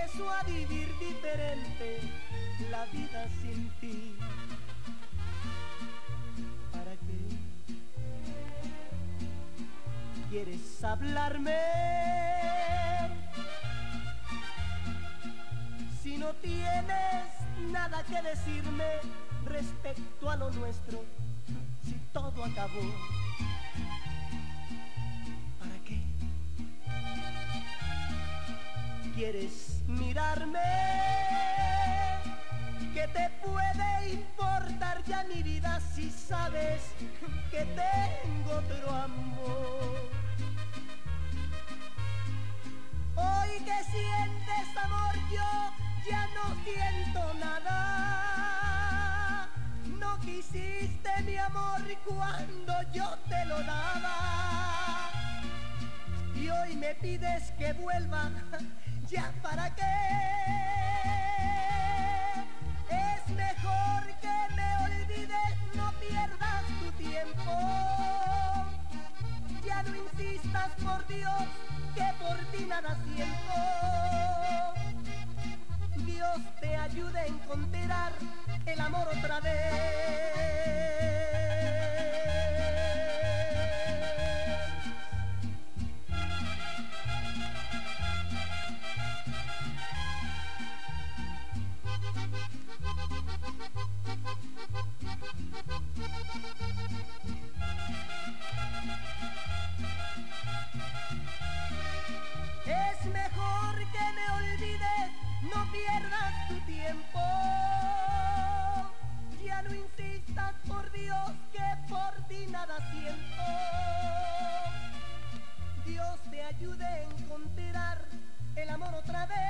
empiezo a vivir diferente la vida sin ti. ¿Para qué quieres hablarme si no tienes nada que decirme respecto a lo nuestro? Si todo acabó, ¿para qué quieres mirarme? ¿Qué te puede importar ya mi vida si sabes que tengo otro amor? Hoy que sientes amor yo ya no siento nada. No quisiste mi amor cuando yo te lo daba. Y hoy me pides que vuelva, ¿ya para qué? Es mejor que me olvides, no pierdas tu tiempo. Ya no insistas, por Dios, que por ti nada siento. Dios te ayude a encontrar el amor otra vez. Es mejor que me olvides, no pierdas tu tiempo. Ya no insistas, por Dios, que por ti nada siento. Dios te ayude a encontrar el amor otra vez.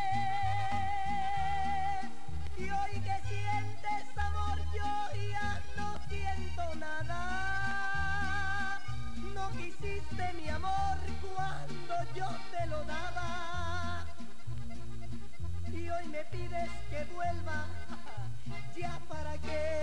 Y hoy que sientes amor yo ya no siento nada. No quisiste mi amor cuando yo te lo daba. Y hoy me pides que vuelva, ¿ya para qué?